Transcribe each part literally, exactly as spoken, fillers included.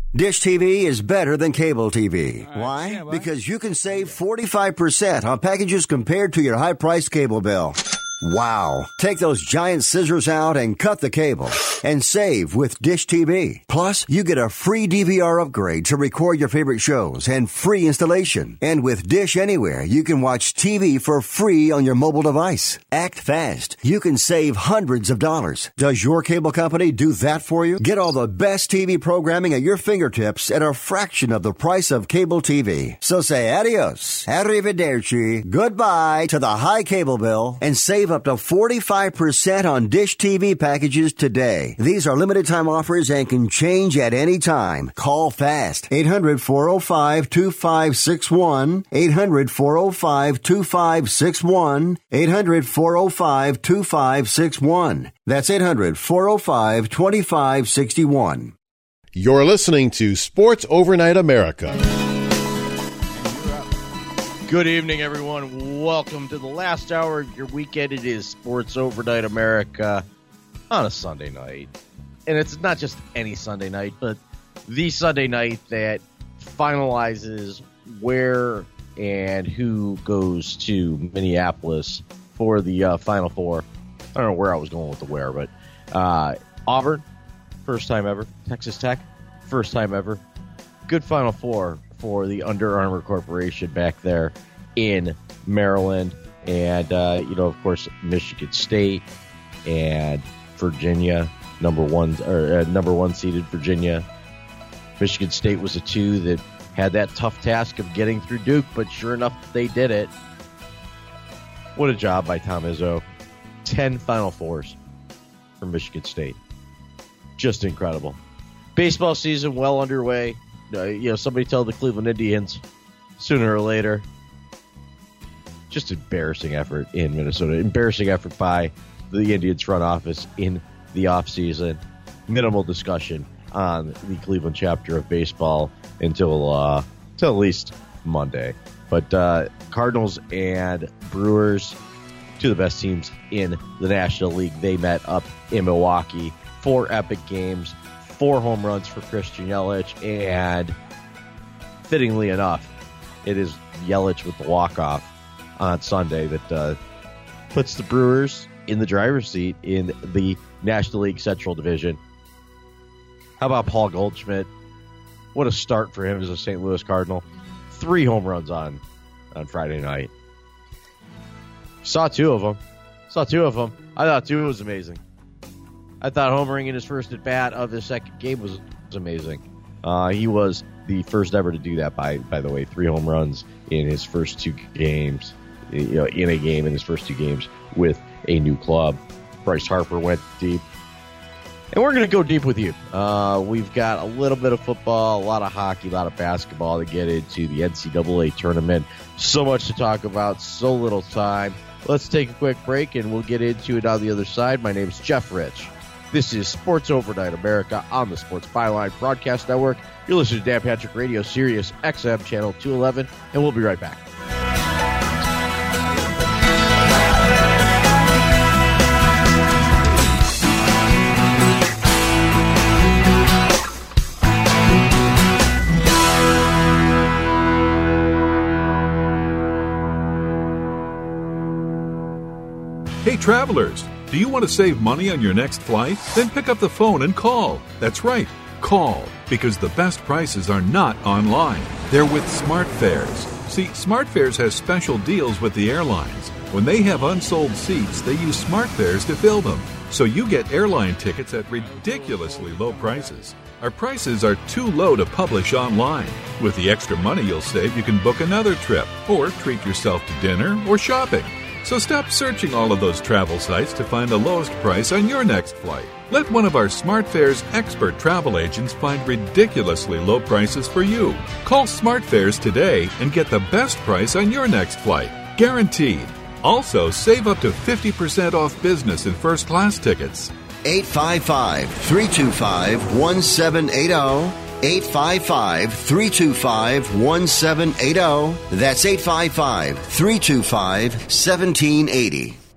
Dish T V is better than cable T V. Right, Why? yeah, well, because you can save forty-five percent on packages compared to your high-priced cable bill. Wow. Take those giant scissors out and cut the cable and save with Dish T V. Plus, you get a free D V R upgrade to record your favorite shows and free installation. And with Dish Anywhere, you can watch T V for free on your mobile device. Act fast. You can save hundreds of dollars. Does your cable company do that for you? Get all the best T V programming at your fingertips at a fraction of the price of cable T V. So say adios, arrivederci, goodbye to the high cable bill and save up to forty-five percent on Dish T V packages today. These are limited time offers and can change at any time. Call fast. eight hundred, four oh five, two five six one. eight hundred, four oh five, two five six one. eight hundred, four oh five, two five six one. That's eight hundred, four oh five, two five six one. You're listening to Sports Overnight America. Good evening, everyone. Welcome to the last hour of your weekend. It is Sports Overnight America on a Sunday night. And it's not just any Sunday night, but the Sunday night that finalizes where and who goes to Minneapolis for the uh, Final Four. I don't know where I was going with the where, but uh, Auburn, first time ever. Texas Tech, first time ever. Good Final Four for the Under Armour Corporation back there in Maryland. And, uh, you know, of course, Michigan State and Virginia, number one, or uh, number one seeded Virginia. Michigan State was a two that had that tough task of getting through Duke, but sure enough, they did it. What a job by Tom Izzo. Ten Final Fours for Michigan State. Just incredible. Baseball season well underway. Uh, you know, somebody tell the Cleveland Indians sooner or later. Just embarrassing effort in Minnesota. Embarrassing effort by the Indians front office in the offseason. Minimal discussion on the Cleveland chapter of baseball until, uh, until at least Monday. But uh, Cardinals and Brewers, two of the best teams in the National League. They met up in Milwaukee. Four epic games. Four home runs for Christian Yelich, and fittingly enough, it is Yelich with the walk-off on Sunday that uh, puts the Brewers in the driver's seat in the National League Central Division. How about Paul Goldschmidt? What a start for him as a Saint Louis Cardinal. Three home runs on, on Friday night. Saw two of them. Saw two of them. I thought two was amazing. I thought homering in his first at-bat of the second game was, was amazing. Uh, he was the first ever to do that, by by the way. Three home runs in his first two games, you know, in a game in his first two games with a new club. Bryce Harper went deep. And we're going to go deep with you. Uh, we've got a little bit of football, a lot of hockey, a lot of basketball to get into the N C double A tournament. So much to talk about, so little time. Let's take a quick break, and we'll get into it on the other side. My name is Jeff Rich. This is Sports Overnight America on the Sports Byline Broadcast Network. You're listening to Dan Patrick Radio, Sirius X M, Channel two eleven, and we'll be right back. Hey, travelers. Do you want to save money on your next flight? Then pick up the phone and call. That's right, call, because the best prices are not online. They're with SmartFares. See, SmartFares has special deals with the airlines. When they have unsold seats, they use SmartFares to fill them. So you get airline tickets at ridiculously low prices. Our prices are too low to publish online. With the extra money you'll save, you can book another trip or treat yourself to dinner or shopping. So stop searching all of those travel sites to find the lowest price on your next flight. Let one of our SmartFares expert travel agents find ridiculously low prices for you. Call SmartFares today and get the best price on your next flight. Guaranteed. Also, save up to fifty percent off business and first class tickets. eight five five, three two five, one seven eight zero. eight five five, three two five, one seven eight zero. That's eight five five, three two five, one seven eight zero.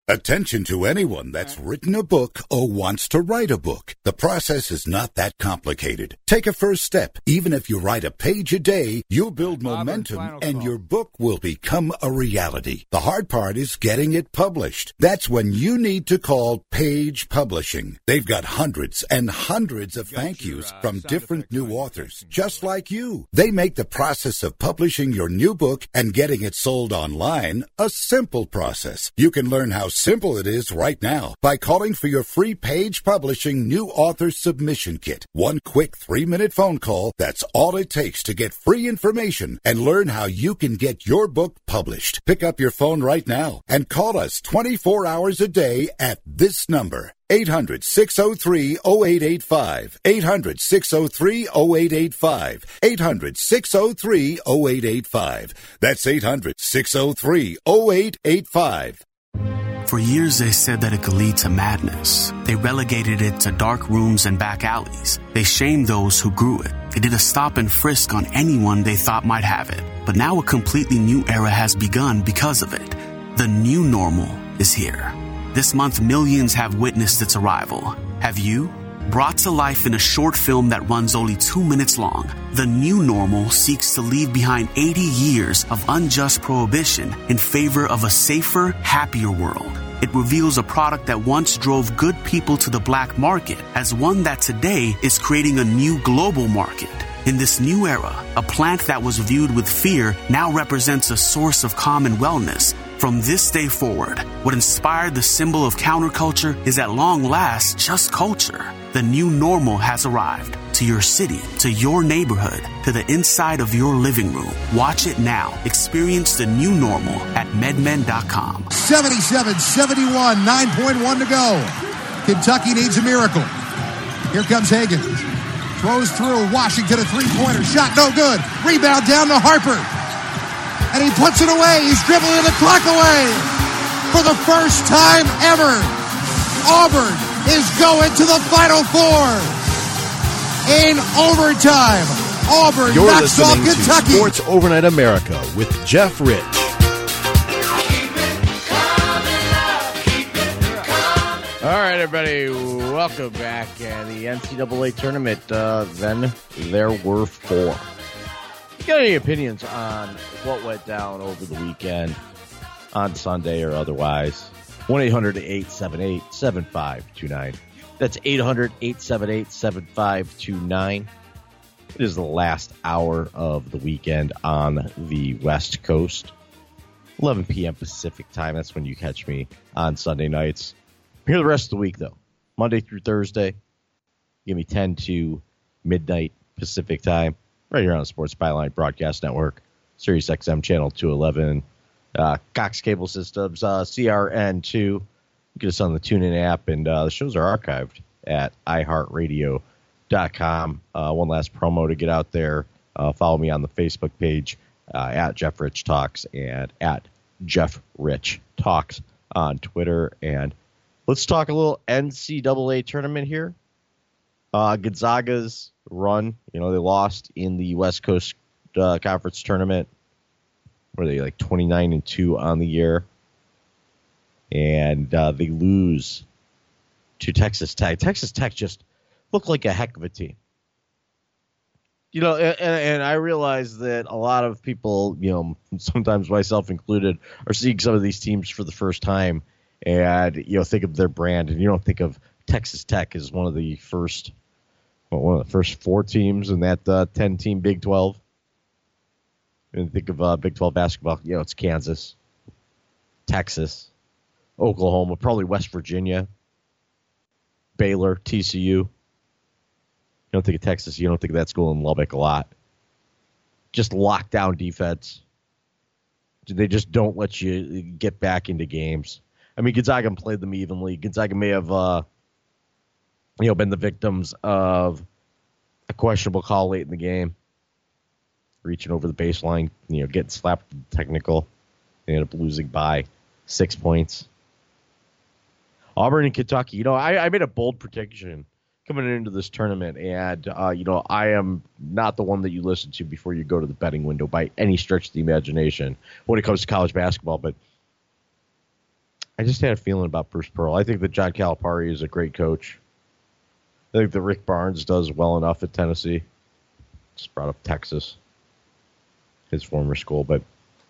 Attention to anyone that's written a book or wants to write a book. The process is not that complicated. Take a first step. Even if you write a page a day, you'll build momentum and your book will become a reality. The hard part is getting it published. That's when you need to call Page Publishing. They've got hundreds and hundreds of thank yous from different new authors, just like you. They make the process of publishing your new book and getting it sold online a simple process. You can learn how simple it is right now by calling for your free Page Publishing New Author Submission Kit. One quick three-minute phone call, that's all it takes to get free information and learn how you can get your book published. Pick up your phone right now and call us twenty-four hours a day at this number. eight hundred, six oh three, oh eight eight five. eight hundred, six oh three, oh eight eight five. eight hundred, six oh three, oh eight eight five. That's eight hundred, six oh three, oh eight eight five. For years, they said that it could lead to madness. They relegated it to dark rooms and back alleys. They shamed those who grew it. They did a stop and frisk on anyone they thought might have it. But now a completely new era has begun because of it. The new normal is here. This month, millions have witnessed its arrival. Have you? Brought to life in a short film that runs only two minutes long, The New Normal seeks to leave behind eighty years of unjust prohibition in favor of a safer, happier world. It reveals a product that once drove good people to the black market as one that today is creating a new global market. In this new era, a plant that was viewed with fear now represents a source of calm and wellness. From this day forward, what inspired the symbol of counterculture is at long last just culture. The new normal has arrived to your city, to your neighborhood, to the inside of your living room. Watch it now. Experience the new normal at medmen dot com. seventy-seven seventy-one, nine point one to go. Kentucky needs a miracle. Here comes Hagan. Throws through. Washington, a three-pointer. Shot no good. Rebound down to Harper. And he puts it away. He's dribbling the clock away. For the first time ever, Auburn is going to the Final Four. In overtime, Auburn You're knocks off listening Kentucky. to Sports Overnight America with Jeff Rich. All right, everybody, welcome back. And the N C double A tournament, uh, then there were four. You got any opinions on what went down over the weekend, on Sunday or otherwise? one eight hundred, eight seven eight, seven five two nine. That's eight hundred, eight seven eight, seven five two nine. It is the last hour of the weekend on the West Coast. eleven p.m. Pacific time. That's when you catch me on Sunday nights. I'm here the rest of the week, though. Monday through Thursday. Give me ten to midnight Pacific time. Right here on the Sports Byline Broadcast Network. Sirius X M Channel two eleven. Uh, Cox Cable Systems, uh, C R N two. Get us on the TuneIn app, and uh, the shows are archived at i heart radio dot com. Uh, one last promo to get out there. Uh, follow me on the Facebook page uh, at Jeff Rich Talks and at Jeff Rich Talks on Twitter. And let's talk a little N C double A tournament here. Uh, Gonzaga's run, you know, they lost in the West Coast uh, Conference tournament. Were they like twenty-nine and two on the year? And uh, they lose to Texas Tech. Texas Tech just looked like a heck of a team. You know, and, and I realize that a lot of people, you know, sometimes myself included, are seeing some of these teams for the first time and, you know, think of their brand. And you don't think of Texas Tech as one of the first, well, one of the first four teams in that uh, ten-team Big twelve. And think of uh, Big twelve basketball. You know, it's Kansas, Texas, Oklahoma, probably West Virginia, Baylor, T C U. You don't think of Texas. You don't think of that school in Lubbock a lot. Just lockdown defense. They just don't let you get back into games. I mean, Gonzaga played them evenly. Gonzaga may have, uh, you know, been the victims of a questionable call late in the game. Reaching over the baseline, you know, getting slapped with the technical. They ended up losing by six points. Auburn and Kentucky. You know, I, I made a bold prediction coming into this tournament, and, uh, you know, I am not the one that you listen to before you go to the betting window by any stretch of the imagination when it comes to college basketball, but I just had a feeling about Bruce Pearl. I think that John Calipari is a great coach. I think that Rick Barnes does well enough at Tennessee. Just brought up Texas, his former school, but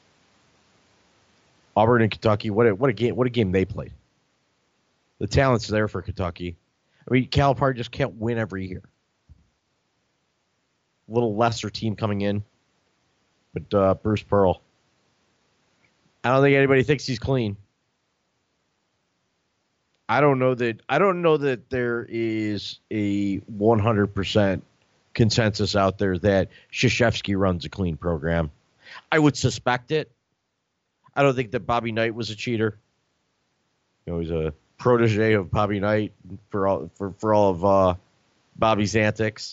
Auburn and Kentucky, what a, what a game! What a game they played. The talent's there for Kentucky. I mean, Calipari just can't win every year. A little lesser team coming in, but uh, Bruce Pearl. I don't think anybody thinks he's clean. I don't know that. I don't know that there is a one hundred percent consensus out there that Krzyzewski runs a clean program. I would suspect it. I don't think that Bobby Knight was a cheater. You know, he's a protege of Bobby Knight for all for, for all of uh, Bobby's antics.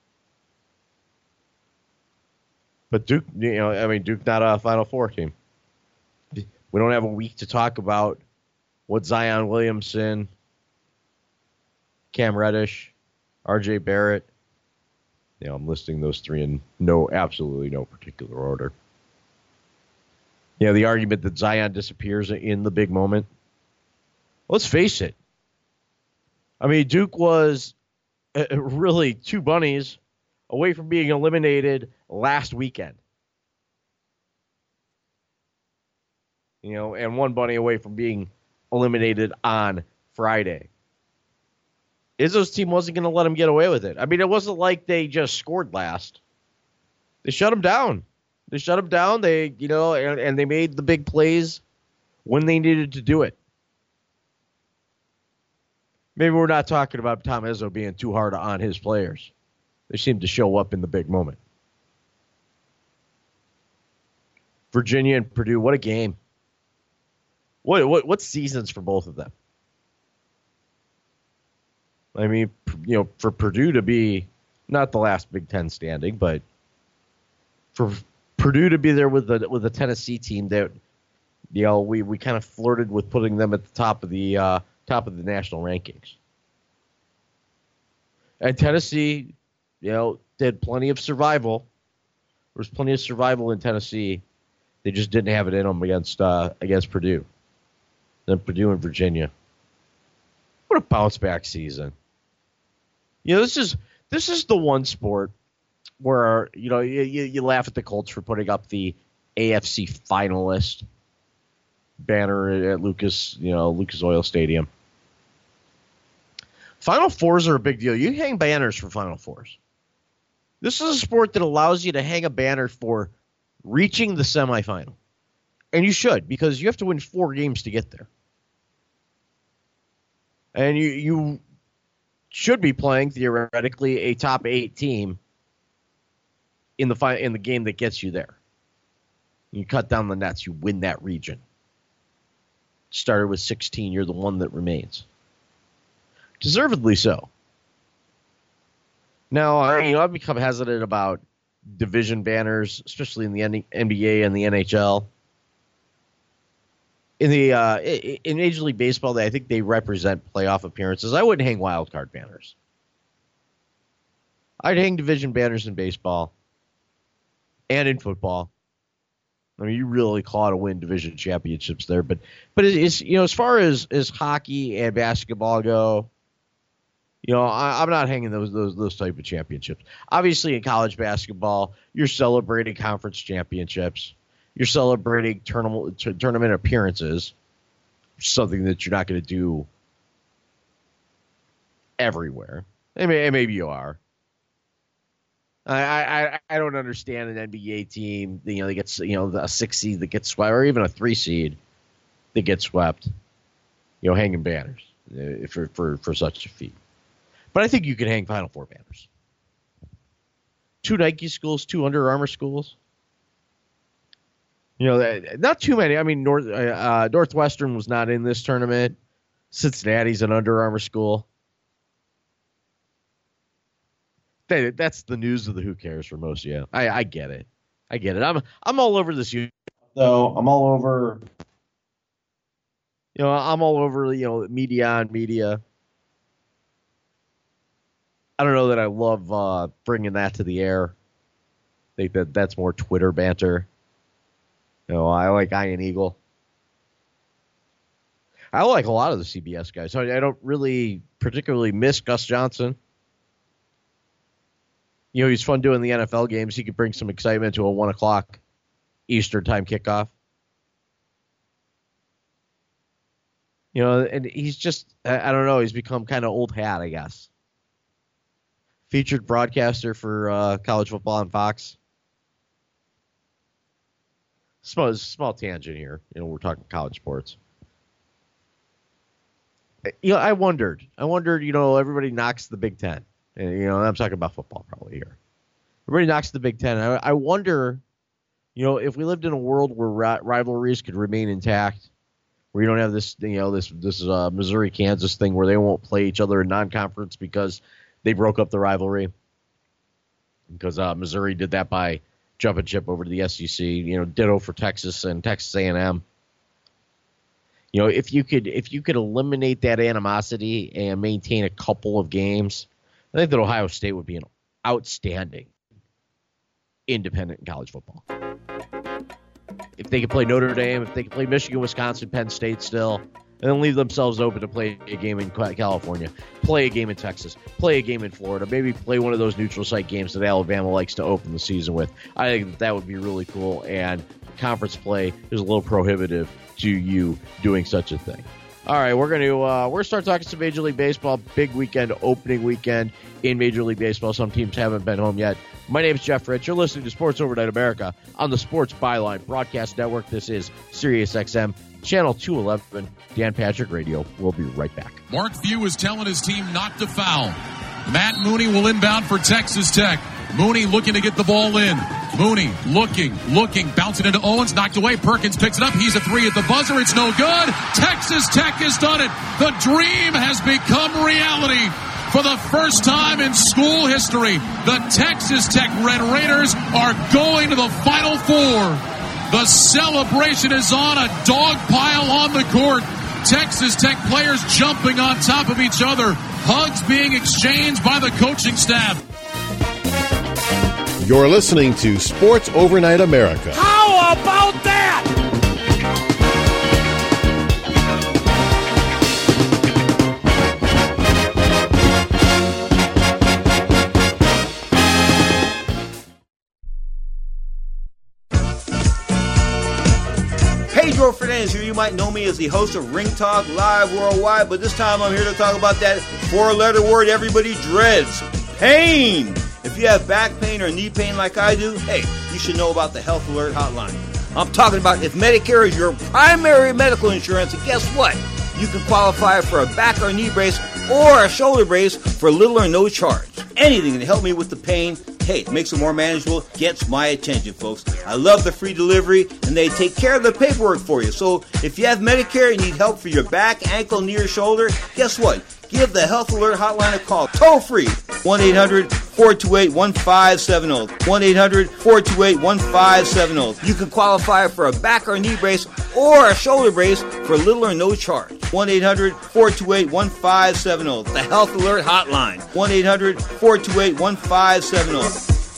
But Duke, you know, I mean, Duke not a Final Four team. We don't have a week to talk about what Zion Williamson, Cam Reddish, R J Barrett. You know, I'm listing those three in no, absolutely no particular order. You know, the argument that Zion disappears in the big moment. Let's face it. I mean, Duke was uh, really two bunnies away from being eliminated last weekend. You know, and one bunny away from being eliminated on Friday. Izzo's team wasn't going to let him get away with it. I mean, it wasn't like they just scored last. They shut him down. They shut him down. They, you know, and, and they made the big plays when they needed to do it. Maybe we're not talking about Tom Izzo being too hard on his players. They seem to show up in the big moment. Virginia and Purdue, what a game. What what what seasons for both of them? I mean, you know, for Purdue to be not the last Big Ten standing, but for Purdue to be there with the with a Tennessee team that, you know, we, we kind of flirted with putting them at the top of the uh, top of the national rankings. And Tennessee, you know, did plenty of survival. There was plenty of survival in Tennessee. They just didn't have it in them against uh, against Purdue. Then Purdue and Virginia. What a bounce back season. You know, this is this is the one sport where, you know, you, you, you laugh at the Colts for putting up the A F C finalist banner at Lucas, you know, Lucas Oil Stadium. Final Fours are a big deal. You hang banners for Final Fours. This is a sport that allows you to hang a banner for reaching the semifinal. And you should, because you have to win four games to get there. And you you should be playing, theoretically, a top eight team in the fi- in the game that gets you there. You cut down the nets, you win that region. Started with sixteen, you're the one that remains. Deservedly so. Now, I, you know, I've become hesitant about division banners, especially in the N B A and the N H L. In the uh, in Major League Baseball, I think they represent playoff appearances. I wouldn't hang wild card banners. I'd hang division banners in baseball and in football. I mean, you really call to win division championships there, but but it's, you know, as far as, as hockey and basketball go, you know, I, I'm not hanging those those those type of championships. Obviously, in college basketball, you're celebrating conference championships. You're celebrating tournament t- tournament appearances, something that you're not going to do everywhere. And maybe you are. I, I I don't understand an N B A team, you know, they get, you know, a six seed that gets swept, or even a three seed that gets swept, you know, hanging banners for for for such a feat. But I think you can hang Final Four banners. Two Nike schools, two Under Armour schools. You know, not too many. I mean, North uh, Northwestern was not in this tournament. Cincinnati's an Under Armour school. That, that's the news of the who cares for most of you. I, I get it. I get it. I'm I'm all over this. So I'm all over. You know, I'm all over. You know, media on media. I don't know that I love uh, bringing that to the air. I think that that's more Twitter banter. You know, I like Iron Eagle. I like a lot of the C B S guys. I, I don't really particularly miss Gus Johnson. You know, he's fun doing the N F L games. He could bring some excitement to a one o'clock Eastern time kickoff. You know, and he's just, I, I don't know, he's become kind of old hat, I guess. Featured broadcaster for uh, college football on Fox. Small, small tangent here. You know, we're talking college sports. You know, I wondered. I wondered, you know, everybody knocks the Big Ten. And, you know, I'm talking about football probably here. Everybody knocks the Big Ten. I, I wonder, you know, if we lived in a world where ri- rivalries could remain intact, where you don't have this, you know, this this uh, Missouri-Kansas thing where they won't play each other in non-conference because they broke up the rivalry. Because uh, Missouri did that by jumping ship over to the S E C. You know, ditto for Texas and Texas A and M. You know, if you could if you could eliminate that animosity and maintain a couple of games, I think that Ohio State would be an outstanding independent in college football. If they could play Notre Dame, if they could play Michigan, Wisconsin, Penn State still, and then leave themselves open to play a game in California, play a game in Texas, play a game in Florida, maybe play one of those neutral site games that Alabama likes to open the season with. I think that, that would be really cool, and conference play is a little prohibitive to you doing such a thing. All right, we're going to uh, we're going to start talking some Major League Baseball. Big weekend, opening weekend in Major League Baseball. Some teams haven't been home yet. My name is Jeff Rich. You're listening to Sports Overnight America on the Sports Byline Broadcast Network. This is Sirius X M, Channel two eleven, Dan Patrick Radio. We'll be right back. Mark Few is telling his team not to foul. Matt Mooney will inbound for Texas Tech. Mooney looking to get the ball in. Mooney looking, looking, bouncing into Owens, knocked away. Perkins picks it up. He's a three at the buzzer. It's no good. Texas Tech has done it. The dream has become reality. For the first time in school history, the Texas Tech Red Raiders are going to the Final Four. The celebration is on, a dog pile on the court. Texas Tech players jumping on top of each other. Hugs being exchanged by the coaching staff. You're listening to Sports Overnight America. How about that? Pedro Fernandez here. You might know me as the host of Ring Talk Live Worldwide, but this time I'm here to talk about that four-letter word everybody dreads, pain. If you have back pain or knee pain like I do, hey, you should know about the Health Alert Hotline. I'm talking about if Medicare is your primary medical insurance, and guess what? You can qualify for a back or knee brace or a shoulder brace for little or no charge. Anything to help me with the pain, hey, it makes it more manageable, gets my attention, folks. I love the free delivery, and they take care of the paperwork for you. So if you have Medicare and need help for your back, ankle, knee, or shoulder, guess what? Give the Health Alert Hotline a call. Toll free. one eight hundred four two eight one five seven zero. one eight hundred four two eight one five seven zero. You can qualify for a back or knee brace or a shoulder brace for little or no charge. one eight hundred four two eight one five seven zero. The Health Alert Hotline. one eight hundred four two eight one five seven zero.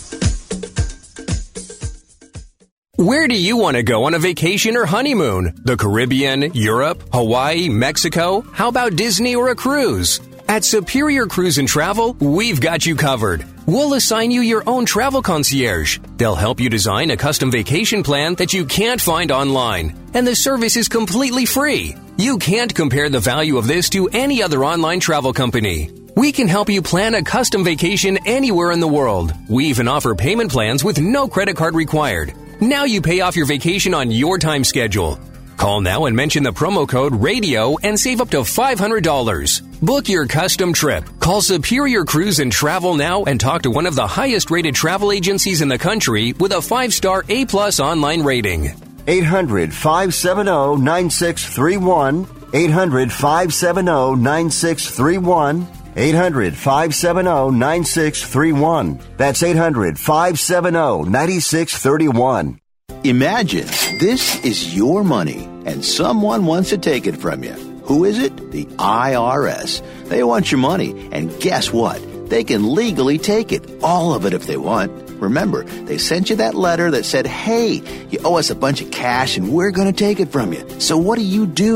Where do you want to go on a vacation or honeymoon? The Caribbean, Europe, Hawaii, Mexico? How about Disney or a cruise? At Superior Cruise and Travel, we've got you covered. We'll assign you your own travel concierge. They'll help you design a custom vacation plan that you can't find online. And the service is completely free. You can't compare the value of this to any other online travel company. We can help you plan a custom vacation anywhere in the world. We even offer payment plans with no credit card required. Now you pay off your vacation on your time schedule. Call now and mention the promo code RADIO and save up to five hundred dollars. Book your custom trip. Call Superior Cruise and Travel now and talk to one of the highest rated travel agencies in the country with a five-star A-plus online rating. eight hundred five seven zero nine six three one. eight hundred five seven zero nine six three one. eight hundred five seven zero nine six three one. That's eight hundred five seven zero nine six three one. Imagine this is your money and someone wants to take it from you. Who is it? The I R S. They want your money, and guess what? They can legally take it, all of it if they want. Remember, they sent you that letter that said, hey, you owe us a bunch of cash and we're going to take it from you. So what do you do?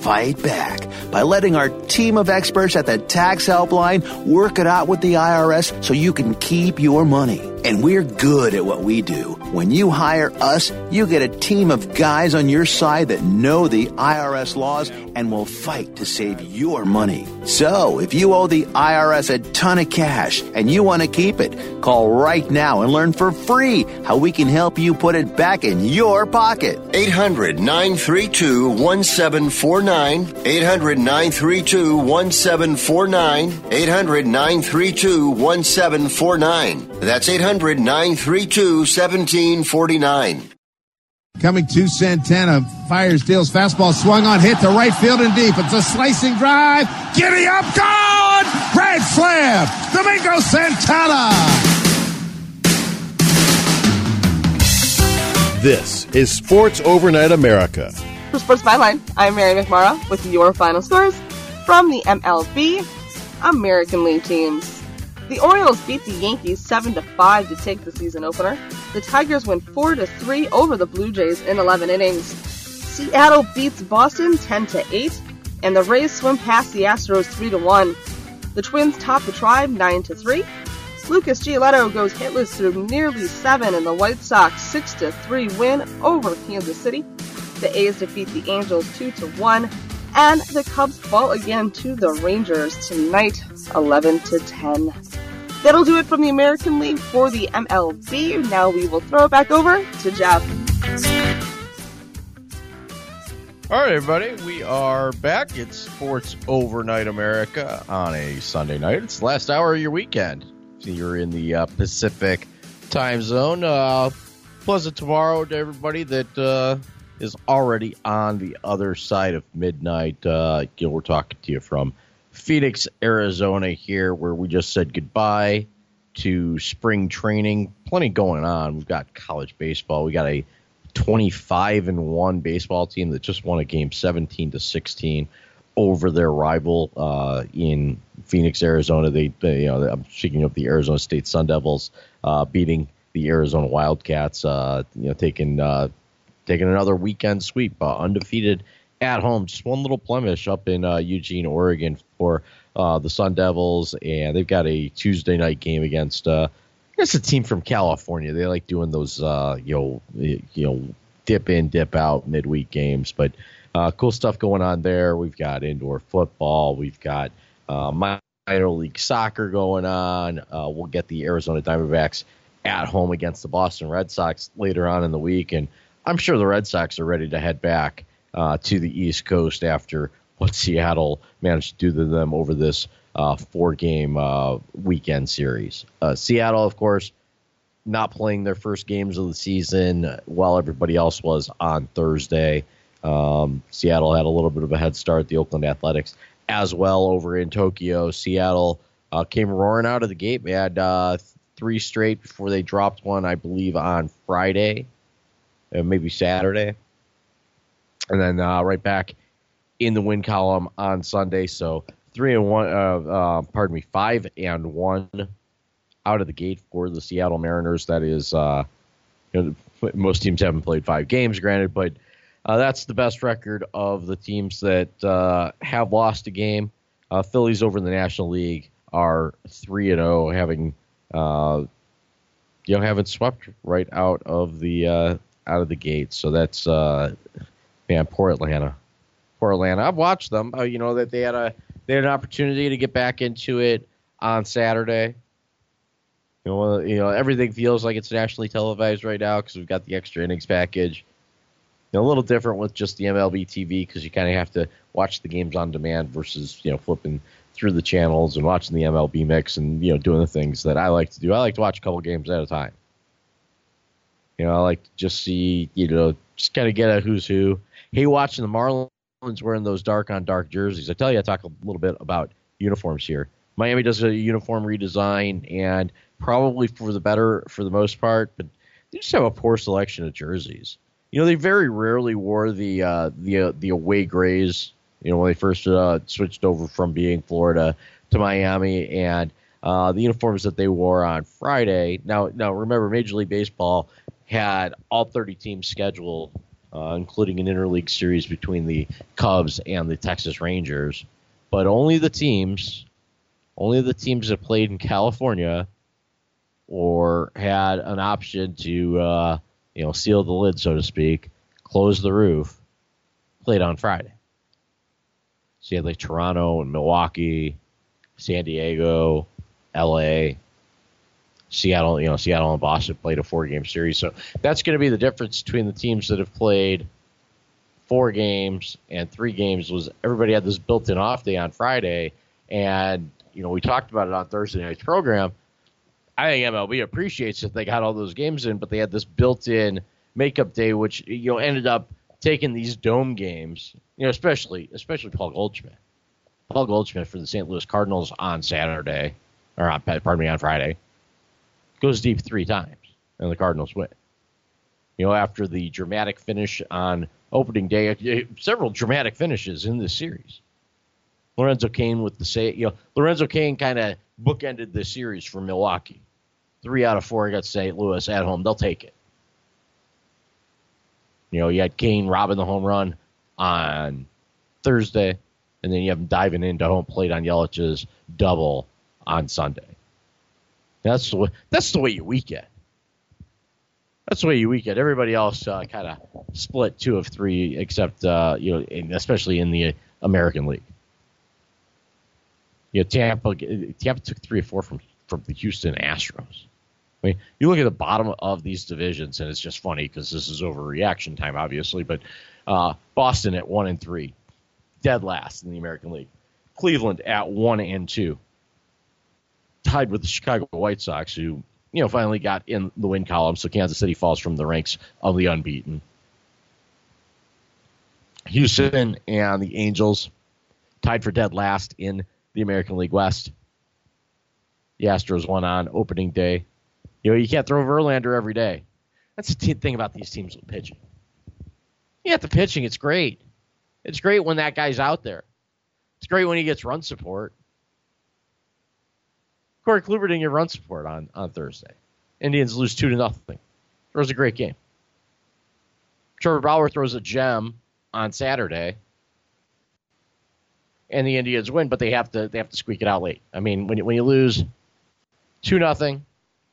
fight back by letting our team of experts at the Tax Helpline work it out with the I R S so you can keep your money. And we're good at what we do. When you hire us, you get a team of guys on your side that know the I R S laws and will fight to save your money. So, if you owe the I R S a ton of cash and you want to keep it, call right now and learn for free how we can help you put it back in your pocket. eight hundred, nine three two, one seven four nine. eight hundred, nine three two, one seven four nine. eight hundred, nine three two, one seven four nine. That's eight hundred, nine three two, one seven four nine. Coming to Santana, fires Dale's fastball, swung on, hit to right field and deep. It's a slicing drive. Giddy up, gone! Grand slam! Domingo Santana! This is Sports Overnight America. For Sports Byline, I'm Mary McMorrow with your final scores from the M L B American League teams. The Orioles beat the Yankees seven to five to take the season opener. The Tigers win four to three over the Blue Jays in eleven innings. Seattle beats Boston ten to eight, and the Rays swim past the Astros three to one. The Twins top the Tribe nine to three. Lucas Giolito goes hitless through nearly seven, and the White Sox six to three win over Kansas City. The A's defeat the Angels two to one, and the Cubs fall again to the Rangers tonight eleven to ten. That'll do it from the American League for the M L B. Now we will throw it back over to Jeff. All right, everybody, we are back. It's Sports Overnight America on a Sunday night. It's the last hour of your weekend. So you're in the uh, Pacific time zone. Uh, pleasant tomorrow to everybody that uh, is already on the other side of midnight. Uh, you know, we're talking to you from Phoenix, Arizona here, where we just said goodbye to spring training. Plenty going on. We've got college baseball. We got a twenty-five and one baseball team that just won a game seventeen to sixteen over their rival uh, in Phoenix, Arizona. They, they, you know, I'm speaking of the Arizona State Sun Devils uh, beating the Arizona Wildcats. Uh, you know, taking uh, taking another weekend sweep, uh, undefeated at home. Just one little blemish up in uh, Eugene, Oregon for uh, the Sun Devils, and they've got a Tuesday night game against uh, I guess a team from California. They like doing those uh, you know you know dip in, dip out midweek games, but uh, cool stuff going on there. We've got indoor football. We've got uh, minor league soccer going on. Uh, we'll get the Arizona Diamondbacks at home against the Boston Red Sox later on in the week, and I'm sure the Red Sox are ready to head back Uh, to the East Coast after what Seattle managed to do to them over this uh, four-game uh, weekend series. Uh, Seattle, of course, not playing their first games of the season while everybody else was on Thursday. Um, Seattle had a little bit of a head start. The Oakland Athletics as well over in Tokyo. Seattle uh, came roaring out of the gate. They had uh, three straight before they dropped one, I believe, on Friday, uh, maybe Saturday. And then uh, right back in the win column on Sunday. So three and one, uh, uh, pardon me, five and one out of the gate for the Seattle Mariners. That is, uh, you know, most teams haven't played five games, granted, but uh, that's the best record of the teams that uh, have lost a game. Uh, Phillies over in the National League are three and zero, having uh, you know haven't swept right out of the uh, out of the gate. So that's. Uh, Man, poor Atlanta. Poor Atlanta. I've watched them. Uh, you know that they had a they had an opportunity to get back into it on Saturday. You know, you know everything feels like it's nationally televised right now because we've got the extra innings package. You know, a little different with just the M L B T V because you kind of have to watch the games on demand versus you know flipping through the channels and watching the M L B mix and you know doing the things that I like to do. I like to watch a couple games at a time. You know, I like to just see you know just kind of get a who's who. Hey, watching the Marlins wearing those dark-on-dark jerseys. I tell you, I talk a little bit about uniforms here. Miami does a uniform redesign, and probably for the better for the most part, but they just have a poor selection of jerseys. You know, they very rarely wore the uh, the uh, the away grays. You know, when they first uh, switched over from being Florida to Miami, and uh, the uniforms that they wore on Friday. Now, now remember, Major League Baseball had all thirty teams scheduled uh, including an interleague series between the Cubs and the Texas Rangers. But only the teams, only the teams that played in California or had an option to, uh, you know, seal the lid, so to speak, close the roof, played on Friday. So you had like Toronto and Milwaukee, San Diego, L A, Seattle, you know, Seattle and Boston played a four-game series. So that's going to be the difference between the teams that have played four games and three games was everybody had this built-in off day on Friday. And, you know, we talked about it on Thursday night's program. I think M L B appreciates that they got all those games in, but they had this built-in makeup day, which, you know, ended up taking these dome games, you know, especially, especially Paul Goldschmidt. Paul Goldschmidt for the Saint Louis Cardinals on Saturday, or on, pardon me, on Friday, goes deep three times, and the Cardinals win. You know, after the dramatic finish on opening day, several dramatic finishes in this series. Lorenzo Cain with the say, you know, Lorenzo Cain kind of bookended this series for Milwaukee. Three out of four got Saint Louis at home. They'll take it. You know, you had Cain robbing the home run on Thursday, and then you have him diving into home plate on Yelich's double on Sunday. That's the way, that's the way you weekend. That's the way you weekend. Everybody else uh, kind of split two of three, except uh, you know, in, especially in the American League. You know, Tampa Tampa took three or four from from the Houston Astros. I mean, you look at the bottom of these divisions, and it's just funny because this is overreaction time, obviously. But uh, Boston at one and three, dead last in the American League. Cleveland at one and two, tied with the Chicago White Sox, who you know finally got in the win column. So Kansas City falls from the ranks of the unbeaten. Houston and the Angels tied for dead last in the American League West. The Astros won on opening day. You know, you can't throw Verlander every day. That's the t- thing about these teams with pitching. You have the pitching, it's great. It's great when that guy's out there. It's great when he gets run support. Corey Kluber didn't get run support on, on Thursday. Indians lose two to nothing. Throws a great game. Trevor Bauer throws a gem on Saturday. And the Indians win, but they have to they have to squeak it out late. I mean, when you, when you lose two nothing,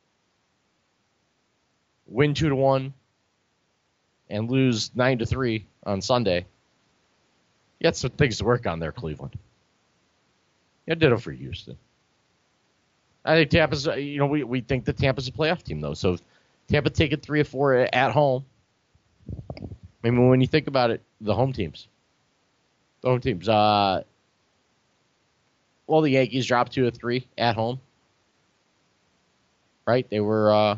win two to one, and lose nine to three on Sunday, you got some things to work on there, Cleveland. You did it for Houston. I think Tampa's. You know, we we think that Tampa's a playoff team though. So if Tampa taking three or four at home. I mean, when you think about it, the home teams, the home teams. Uh, Well, the Yankees dropped two or three at home, right? They were uh,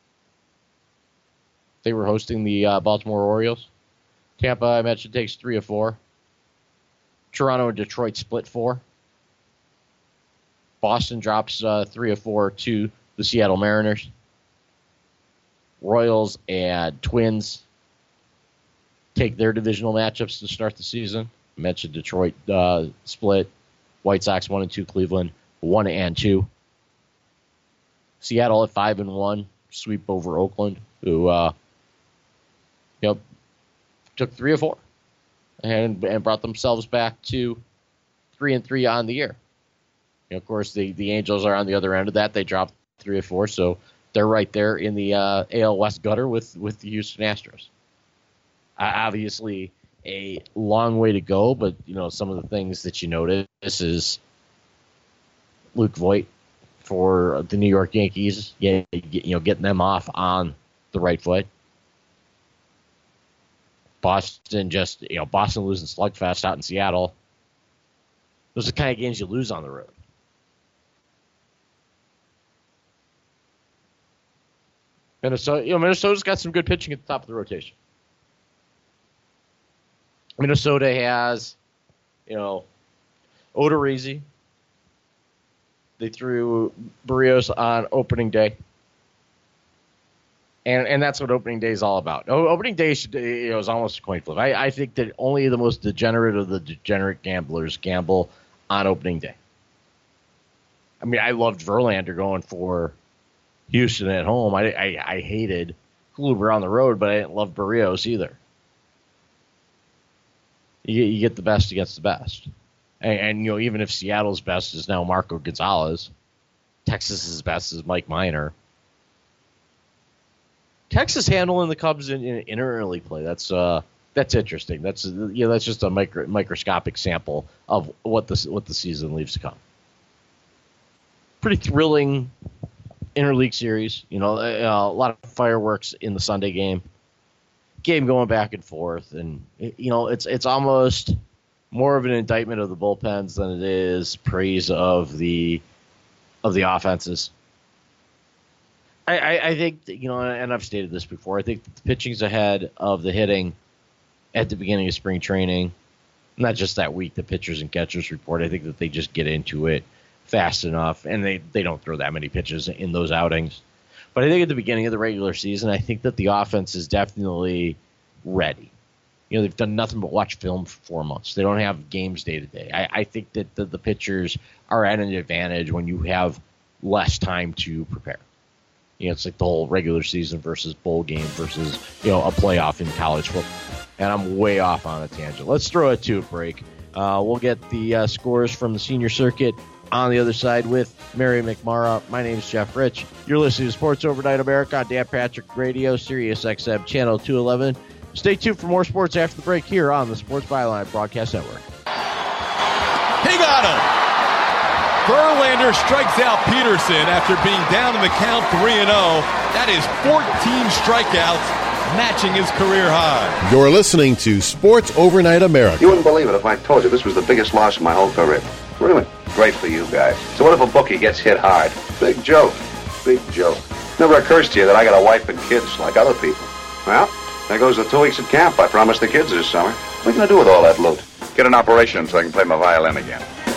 they were hosting the uh, Baltimore Orioles. Tampa, I mentioned, takes three or four. Toronto and Detroit split four. Boston drops uh, three or four to the Seattle Mariners. Royals and Twins take their divisional matchups to start the season. I mentioned Detroit uh, split. White Sox one and two, Cleveland one and two. Seattle at five and one, sweep over Oakland, who uh, you know took three or four and and brought themselves back to three and three on the year. You know, of course, the the Angels are on the other end of that; they dropped three or four, so they're right there in the uh, A L West gutter with with the Houston Astros. Uh, obviously. A long way to go, but you know some of the things that you notice is Luke Voit for the New York Yankees, yeah, you know, getting them off on the right foot. Boston just, you know, Boston losing slugfest out in Seattle. Those are the kind of games you lose on the road. Minnesota, you know, Minnesota's got some good pitching at the top of the rotation. Minnesota has, you know, Odorizzi. They threw Barrios on opening day. And and that's what opening day is all about. O- opening day should, you know, is almost a coin flip. I, I think that only the most degenerate of the degenerate gamblers gamble on opening day. I mean, I loved Verlander going for Houston at home. I, I, I hated Kluber on the road, but I didn't love Barrios either. You, you get the best against the best. And, and, you know, even if Seattle's best is now Marco Gonzalez, Texas's best is Mike Minor. Texas handling the Cubs in, in, in early play. That's uh, that's interesting. That's you know, that's just a micro, microscopic sample of what the what the season leaves to come. Pretty thrilling interleague series. You know, uh, a lot of fireworks in the Sunday game. Game going back and forth, and you know, it's it's almost more of an indictment of the bullpens than it is praise of the of the offenses. I, I, I think, that, you know, and I've stated this before, I think the pitching's ahead of the hitting at the beginning of spring training. Not just that week, the pitchers and catchers report. I think that they just get into it fast enough, and they, they don't throw that many pitches in those outings. But I think at the beginning of the regular season, I think that the offense is definitely ready. You know, they've done nothing but watch film for four months. They don't have games day to day. I, I think that the, the pitchers are at an advantage when you have less time to prepare. You know, it's like the whole regular season versus bowl game versus, you know, a playoff in college football. And I'm way off on a tangent. Let's throw it to a break. Uh, we'll get the uh, scores from the senior circuit on the other side with Mary McMorrow. My name is Jeff Rich. You're listening to Sports Overnight America on Dan Patrick Radio, Sirius X M Channel two eleven. Stay tuned for more sports after the break here on the Sports Byline Broadcast Network. He got him! Verlander strikes out Peterson after being down in the count three and oh. That is fourteen strikeouts, matching his career high. You're listening to Sports Overnight America. You wouldn't believe it if I told you this was the biggest loss of my whole career. Really? Great for you guys. So what if a bookie gets hit hard? Big joke. Big joke. Never occurs to you that I got a wife and kids like other people. Well, there goes the two weeks at camp I promised the kids this summer. What are you going to do with all that loot? Get an operation so I can play my violin again.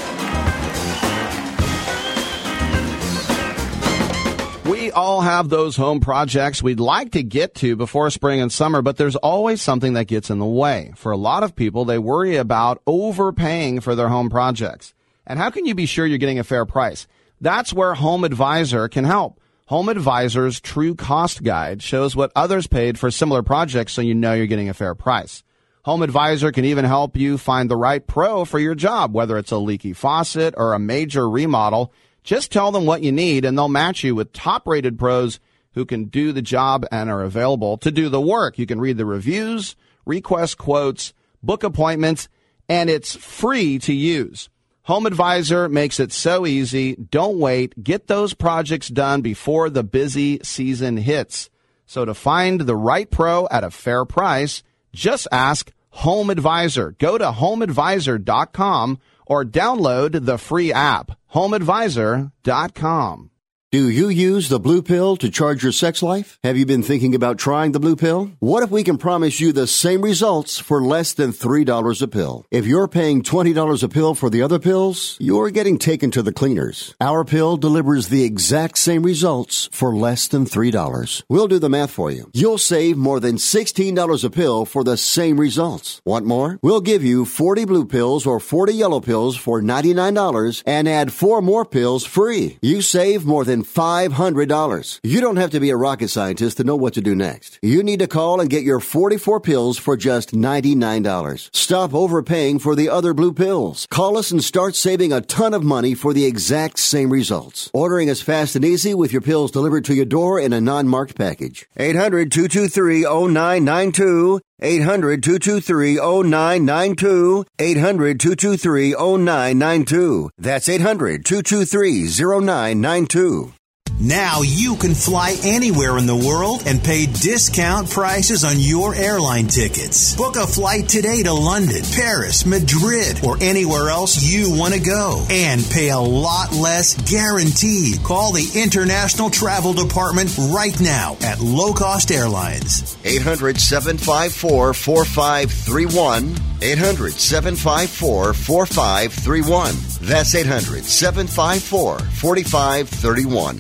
We all have those home projects we'd like to get to before spring and summer, but there's always something that gets in the way. For a lot of people, they worry about overpaying for their home projects. And how can you be sure you're getting a fair price? That's where Home Advisor can help. Home Advisor's True Cost Guide shows what others paid for similar projects so you know you're getting a fair price. Home Advisor can even help you find the right pro for your job, whether it's a leaky faucet or a major remodel. Just tell them what you need, and they'll match you with top-rated pros who can do the job and are available to do the work. You can read the reviews, request quotes, book appointments, and it's free to use. Home Advisor makes it so easy. Don't wait. Get those projects done before the busy season hits. So to find the right pro at a fair price, just ask Home Advisor. Go to home advisor dot com or download the free app, home advisor dot com. Do you use the Blue Pill to charge your sex life? Have you been thinking about trying the Blue Pill? What if we can promise you the same results for less than three dollars a pill? If you're paying twenty dollars a pill for the other pills, you're getting taken to the cleaners. Our pill delivers the exact same results for less than three dollars. We'll do the math for you. You'll save more than sixteen dollars a pill for the same results. Want more? We'll give you forty blue pills or forty yellow pills for ninety-nine dollars and add four more pills free. You save more than five hundred dollars. You don't have to be a rocket scientist to know what to do next. You need to call and get your forty-four pills for just ninety-nine dollars. Stop overpaying for the other blue pills. Call us and start saving a ton of money for the exact same results. Ordering is fast and easy with your pills delivered to your door in a non-marked package. eight hundred, two two three, oh nine nine two. eight hundred, two two three, oh nine nine two. eight hundred, two two three, oh nine nine two. That's eight hundred, two two three, oh nine nine two. Now you can fly anywhere in the world and pay discount prices on your airline tickets. Book a flight today to London, Paris, Madrid, or anywhere else you want to go. And pay a lot less guaranteed. Call the International Travel Department right now at Low Cost Airlines. eight hundred, seven five four, four five three one. eight hundred, seven five four, four five three one. That's eight hundred, seven five four, four five three one.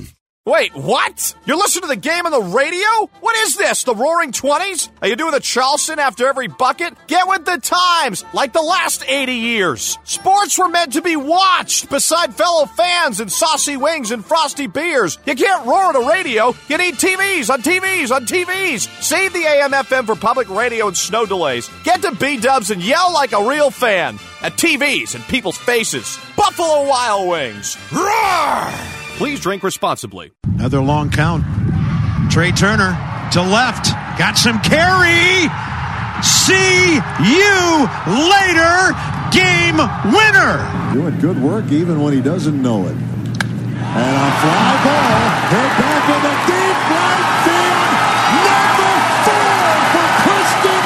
Wait, what? You're listening to the game on the radio? What is this, the Roaring Twenties? Are you doing the Charleston after every bucket? Get with the times, like the last eighty years. Sports were meant to be watched beside fellow fans and saucy wings and frosty beers. You can't roar on a radio. You need T Vs on T Vs on T Vs. Save the A M F M for public radio and snow delays. Get to B-dubs and yell like a real fan at T Vs and people's faces. Buffalo Wild Wings. Roar! Please drink responsibly. Another long count. Trey Turner to left. Got some carry. See you later. Game winner. Doing good work even when he doesn't know it. And a fly ball. Hit back with a deep right field. Number four for Christian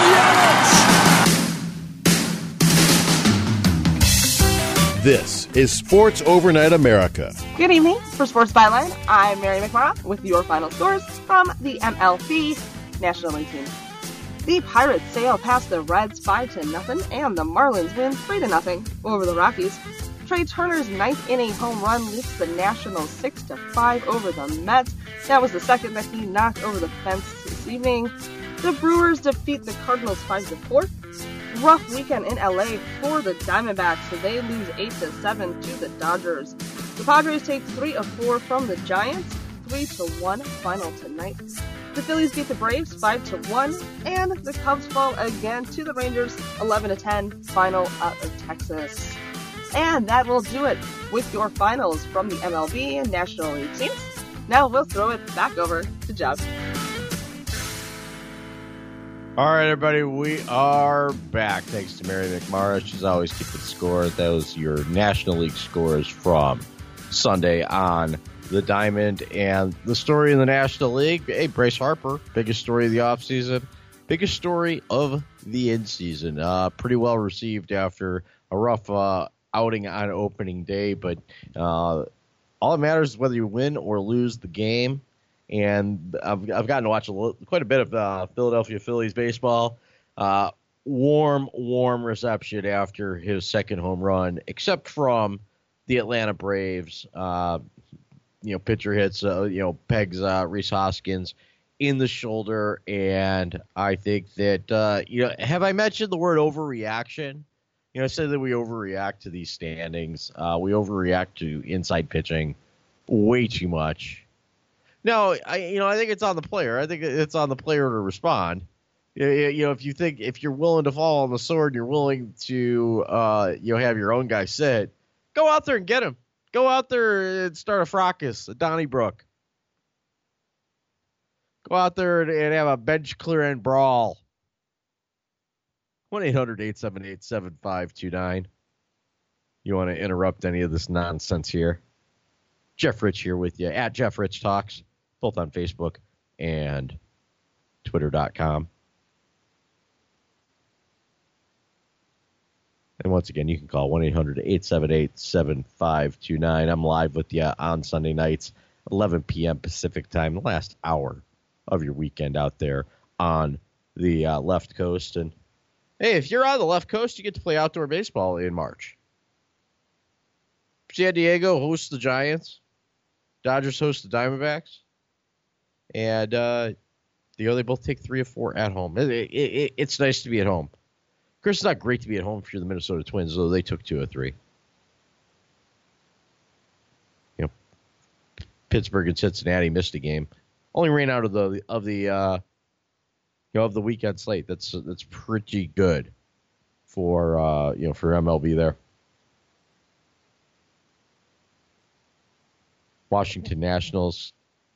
Yelich. This is Sports Overnight America. Good evening. For Sports Byline, I'm Mary McMorrow with your final scores from the M L B National League team. The Pirates sail past the Reds five to nothing, and the Marlins win three to nothing over the Rockies. Trey Turner's ninth inning home run leads the Nationals six to five over the Mets. That was the second that he knocked over the fence this evening. The Brewers defeat the Cardinals five to four. Rough weekend in L A for the Diamondbacks, so they lose eight to seven to the Dodgers. The Padres take three of four from the Giants, three to one final tonight. The Phillies beat the Braves five to one, and the Cubs fall again to the Rangers eleven to ten final out of Texas. And that will do it with your finals from the M L B and National League teams. Now we'll throw it back over to Jeff. All right, everybody, we are back. Thanks to Mary McMorrow. She's always keeping score. Those are your National League scores from Sunday on the Diamond. And the story in the National League, hey, Bryce Harper, biggest story of the offseason, biggest story of the in-season. Uh, pretty well received after a rough uh, outing on opening day. But uh, all that matters is whether you win or lose the game. And I've, I've gotten to watch a little, quite a bit of uh, Philadelphia Phillies baseball. Uh, warm, warm reception after his second home run, except from the Atlanta Braves. Uh, you know, pitcher hits, uh, you know, pegs uh, Rhys Hoskins in the shoulder. And I think that, uh, you know, have I mentioned the word overreaction? You know, I said that we overreact to these standings. Uh, we overreact to inside pitching way too much. No, I you know I think it's on the player. I think it's on the player to respond. You, you know, if you think if you're willing to fall on the sword, you're willing to uh, you know have your own guy sit. Go out there and get him. Go out there and start a fracas, a Donnybrook. Go out there and, and have a bench clear and brawl. one eight hundred eight seven eight seven five two nine. You want to interrupt any of this nonsense here? Jeff Rich here with you at Jeff Rich Talks. Both on Facebook and Twitter dot com. And once again, you can call one eight hundred eight seven eight seven five two nine. I'm live with you on Sunday nights, eleven p.m. Pacific time, the last hour of your weekend out there on the uh, left coast. And hey, if you're on the left coast, you get to play outdoor baseball in March. San Diego hosts the Giants. Dodgers host the Diamondbacks. And, uh, you know, they both take three or four at home. It, it, it, it's nice to be at home. Of course, it's not great to be at home if you're the Minnesota Twins, though they took two or three. You know, Pittsburgh and Cincinnati missed a game. Only ran out of the of the uh, you know of the weekend slate. That's that's pretty good for uh, you know for M L B there. Washington Nationals.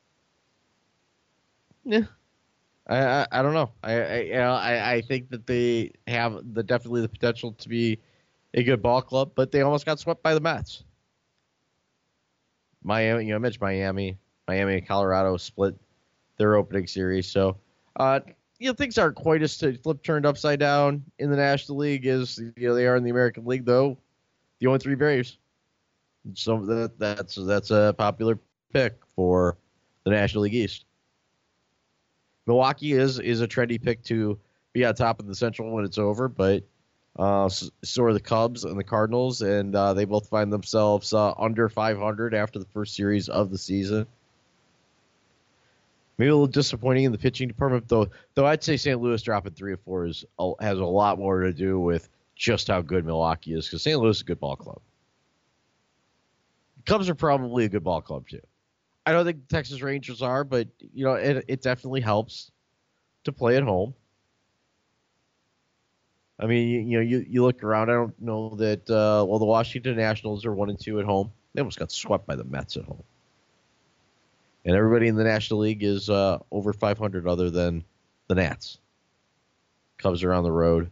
Yeah, I, I I don't know. I I, you know, I I think that they have the definitely the potential to be a good ball club, but they almost got swept by the Mets. Miami, you know, I mentioned Miami, Miami and Colorado split their opening series, so uh, you know things aren't quite as flip turned upside down in the National League as you know they are in the American League, though. The only three Braves, so that that's that's a popular pick for the National League East. Milwaukee is is a trendy pick to be on top of the Central when it's over, but uh, so are the Cubs and the Cardinals, and uh, they both find themselves uh, under five hundred after the first series of the season. Maybe a little disappointing in the pitching department, though. Though I'd say Saint Louis dropping three or four is has a lot more to do with just how good Milwaukee is, because Saint Louis is a good ball club. Cubs are probably a good ball club too. I don't think the Texas Rangers are, but you know it, it definitely helps to play at home. I mean, you, you know, you, you look around. I don't know that. Uh, well, the Washington Nationals are one and two at home. They almost got swept by the Mets at home. And everybody in the National League is uh, over five hundred other than the Nats. Cubs are on the road,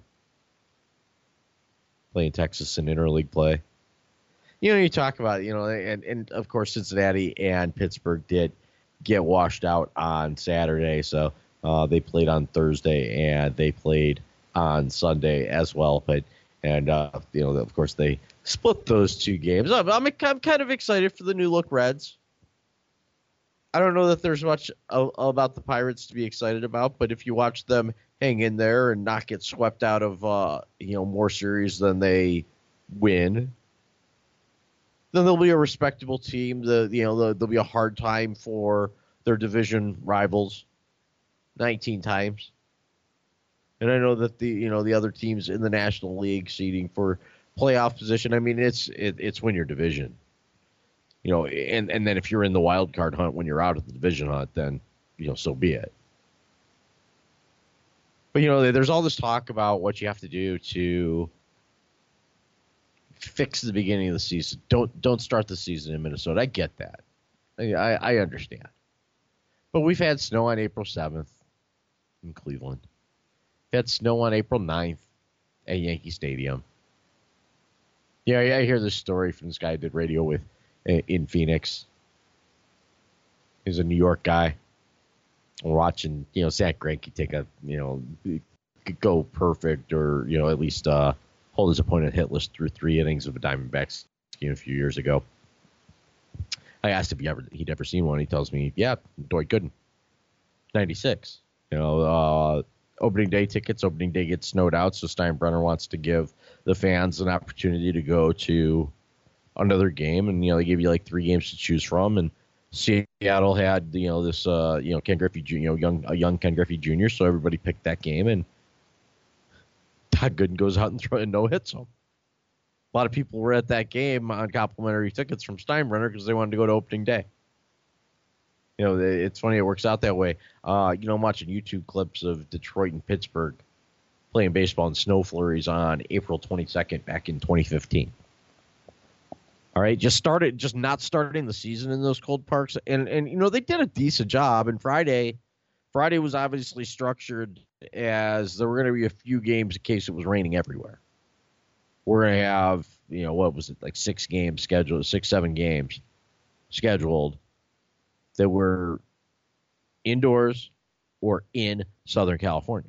playing Texas in interleague play. You know, you talk about, you know, and, and of course Cincinnati and Pittsburgh did get washed out on Saturday. So uh, they played on Thursday and they played on Sunday as well. But, and, uh, you know, of course they split those two games. I'm, I'm, I'm kind of excited for the new look Reds. I don't know that there's much about the Pirates to be excited about, but if you watch them hang in there and not get swept out of uh, you know more series than they win, then they'll be a respectable team. The you know the, there'll be a hard time for their division rivals, nineteen times. And I know that the you know the other teams in the National League seeding for playoff position. I mean, it's it, it's win your division. You know, and, and then if you're in the wild card hunt when you're out of the division hunt, then, you know, so be it. But, you know, there's all this talk about what you have to do to fix the beginning of the season. Don't don't start the season in Minnesota. I get that. I, I understand. But we've had snow on April seventh in Cleveland. We've had snow on April ninth at Yankee Stadium. Yeah, I hear this story from this guy I did radio with in Phoenix. He's a New York guy. We're watching, you know, Zach Greinke take a, you know, go perfect or, you know, at least uh, hold his opponent hitless through three innings of a Diamondbacks game a few years ago. I asked if he ever he'd ever seen one. He tells me, yeah, Dwight Gooden, ninety-six. You know, uh, opening day tickets. Opening day gets snowed out, so Steinbrenner wants to give the fans an opportunity to go to another game, and you know they gave you like three games to choose from, and Seattle had you know this uh, you know Ken Griffey Junior, you know young a young Ken Griffey Junior, so everybody picked that game, and Todd Gooden goes out and throw and no hits him. A lot of people were at that game on complimentary tickets from Steinbrenner because they wanted to go to opening day. You know, it's funny it works out that way. Uh, you know, I'm watching YouTube clips of Detroit and Pittsburgh playing baseball in snow flurries on April twenty-second back in twenty fifteen. All right, just started, just not starting the season in those cold parks, and and you know they did a decent job. And Friday, Friday was obviously structured as there were going to be a few games in case it was raining everywhere. We're going to have, you know, what was it, like six games scheduled, six seven games scheduled that were indoors or in Southern California.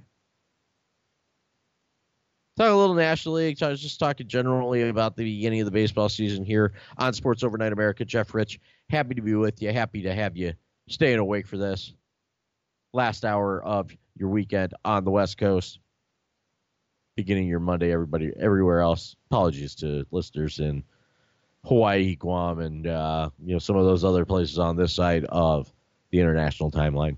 Talk a little National League. I was just talking generally about the beginning of the baseball season here on Sports Overnight America. Jeff Rich, happy to be with you. Happy to have you staying awake for this last hour of your weekend on the West Coast. Beginning your Monday, everybody, everywhere else. Apologies to listeners in Hawaii, Guam, and uh, you know some of those other places on this side of the international timeline.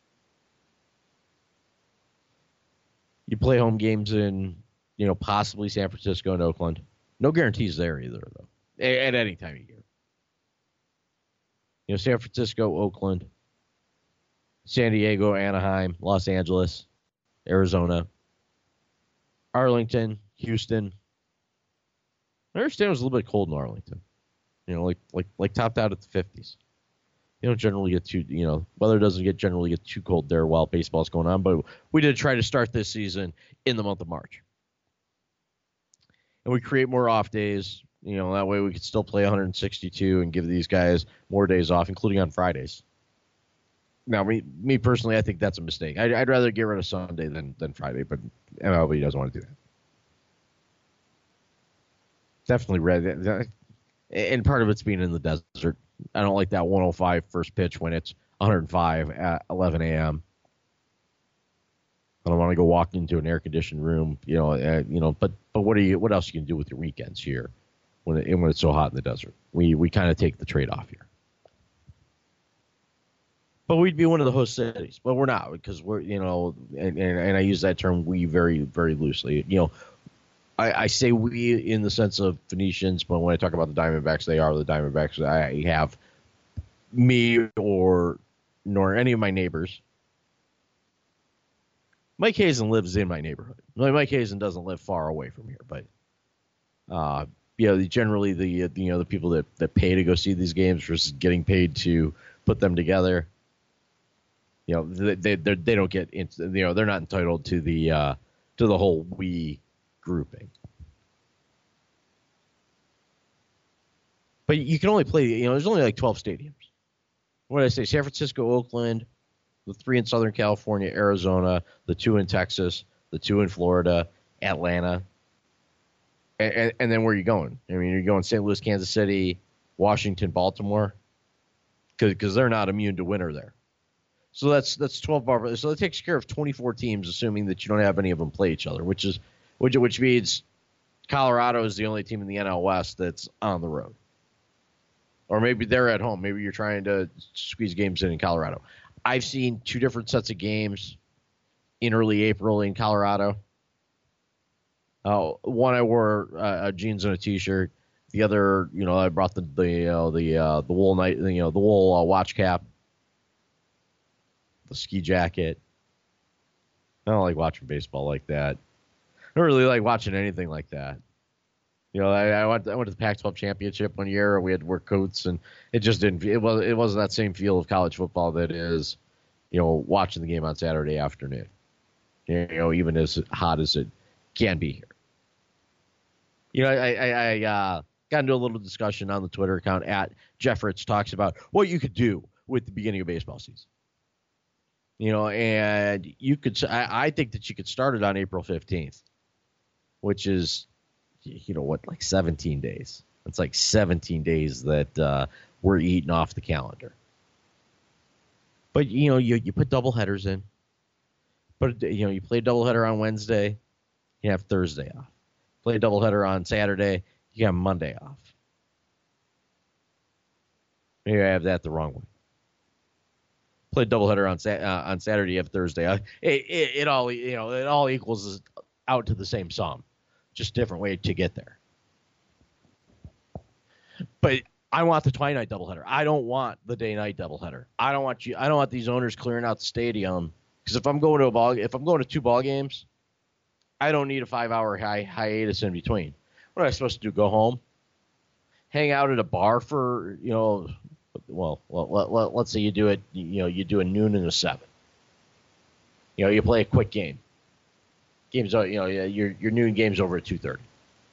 You play home games in, you know, possibly San Francisco and Oakland. No guarantees there either, though, at any time of year. You know, San Francisco, Oakland, San Diego, Anaheim, Los Angeles, Arizona, Arlington, Houston. I understand it was a little bit cold in Arlington. You know, like like like topped out at the fifties. You don't generally get too, you know, weather doesn't get generally get too cold there while baseball's going on, but we did try to start this season in the month of March. And we create more off days, you know, that way we could still play one hundred sixty-two and give these guys more days off, including on Fridays. Now, me, me personally, I think that's a mistake. I'd, I'd rather get rid of Sunday than, than Friday, but M L B doesn't want to do that. Definitely red. And part of it's being in the desert. I don't like that one oh five first pitch when it's one oh five at eleven a.m. I don't want to go walk into an air-conditioned room, you know. Uh, you know, but but what are you? What else you can do with your weekends here when it, when it's so hot in the desert? We we kind of take the trade-off here. But we'd be one of the host cities. But we're not, because we're, you know, and, and, and I use that term we very, very loosely. You know, I, I say we in the sense of Phoenicians, but when I talk about the Diamondbacks, they are the Diamondbacks. I have me or nor any of my neighbors. Mike Hazen lives in my neighborhood. Mike Hazen doesn't live far away from here, but uh, you know, generally the you know the people that, that pay to go see these games versus getting paid to put them together, you know, they they they don't get into, you know, they're not entitled to the uh, to the whole we grouping. But you can only play, you know, there's only like twelve stadiums. What did I say? San Francisco, Oakland, the three in Southern California, Arizona, the two in Texas, the two in Florida, Atlanta. And, and, and then where are you going? I mean, you're going Saint Louis, Kansas City, Washington, Baltimore, because they're not immune to winter there. So that's that's twelve bar. So that takes care of twenty-four teams, assuming that you don't have any of them play each other, which is which which means Colorado is the only team in the N L West that's on the road. Or maybe they're at home. Maybe you're trying to squeeze games in in Colorado. I've seen two different sets of games in early April in Colorado. Uh, one I wore uh, jeans and a t-shirt. The other, you know, I brought the the uh, the uh, the wool night, you know, the wool uh, watch cap, the ski jacket. I don't like watching baseball like that. I don't really like watching anything like that. You know, I, I went I went to the Pac twelve championship one year. We had to wear coats, and it just didn't. It was it wasn't that same feel of college football that is, you know, watching the game on Saturday afternoon. You know, even as hot as it can be here. You know, I I, I uh, got into a little discussion on the Twitter account at Jeff Rich talks about what you could do with the beginning of baseball season. You know, and you could. I, I think that you could start it on April fifteenth, which is, you know what, like seventeen days. It's like seventeen days that uh, we're eating off the calendar. But, you know, you, you put double headers in. But, you know, you play a doubleheader on Wednesday, you have Thursday off. Play a doubleheader on Saturday, you have Monday off. Maybe I have that the wrong way. Play a doubleheader on uh, on Saturday, you have Thursday off. It, it, it all, you know, it all equals out to the same sum. Just different way to get there. But I want the twilight doubleheader. I don't want the day-night doubleheader. I don't want you. I don't want these owners clearing out the stadium, because if I'm going to a ball, if I'm going to two ball games, I don't need a five-hour hi- hiatus in between. What am I supposed to do? Go home, hang out at a bar for, you know, well, let, let, let, let's say you do it. You know, you do a noon and a seven. You know, you play a quick game. Games, you know, your your noon game's over at two thirty.